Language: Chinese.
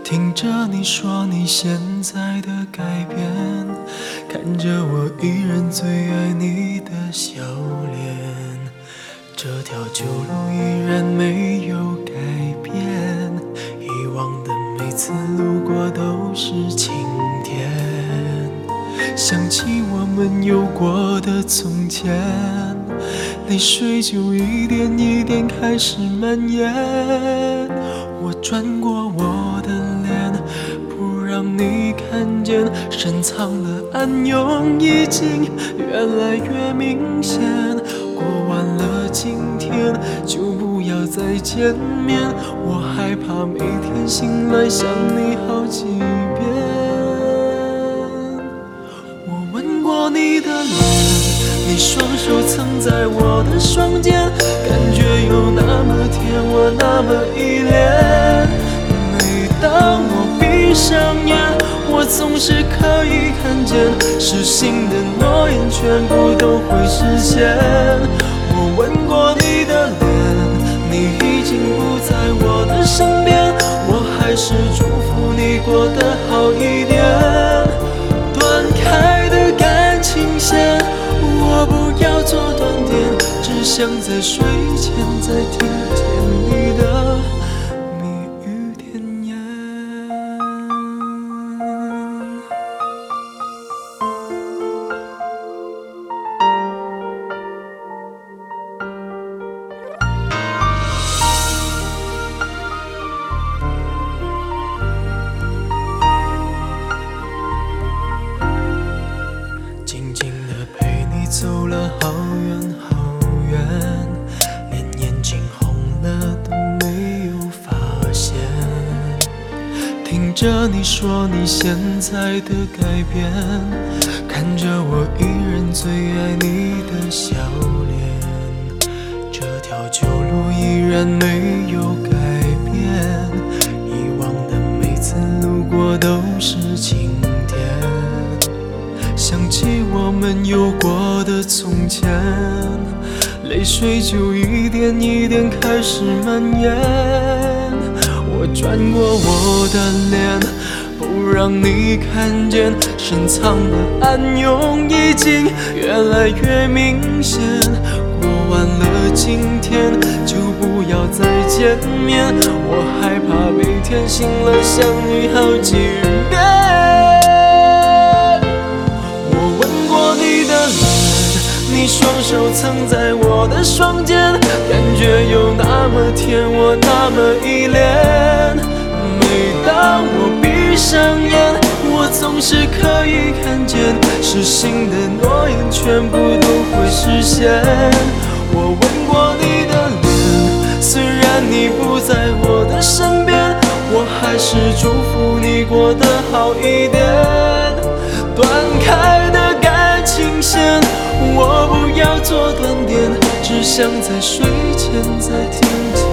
听着你说你现在的改变，看着我依然最爱你的笑脸，这条旧路依然没有改变，以往的每次路过都是晴天，想起我们有过的从前，泪水就一点一点开始蔓延。我转过我的脸，不让你看见，深藏的暗涌已经越来越明显。过完了今天，就不要再见面，我害怕每天醒来想你好几遍。我吻过你的脸，你双手曾在我的双肩，感觉有那么甜，我那么依恋。每当我闭上眼，我总是可以看见，失信的诺言全部都会实现。我吻过你的脸，你已经不在我的身边，我还是祝福你过得好一点。断开的感情线，我不要做断点，只想在睡前再听见你的蜜语甜言。静静地陪你走了好远好远，连眼睛红了都没有发现。听着你说你现在的改变，看着我依然最爱你的笑脸，这条旧路依然没有改变，以往的每次路过都是晴天，想起我们有过的从前，泪水就一点一点开始蔓延。我转过我的脸，不让你看见，深藏的暗涌已经越来越明显。过完了今天，就不要再见面，我害怕每天醒来想你好几遍。你双手曾在我的双肩，感觉有那么甜，我那么依恋。每当我闭上眼，我总是可以看见，失信的诺言全部都会实现。我吻过你的脸，虽然你不在我的身边，我还是祝福你过得好一点。断开的感情线，我不要做断点，只想在睡前再听见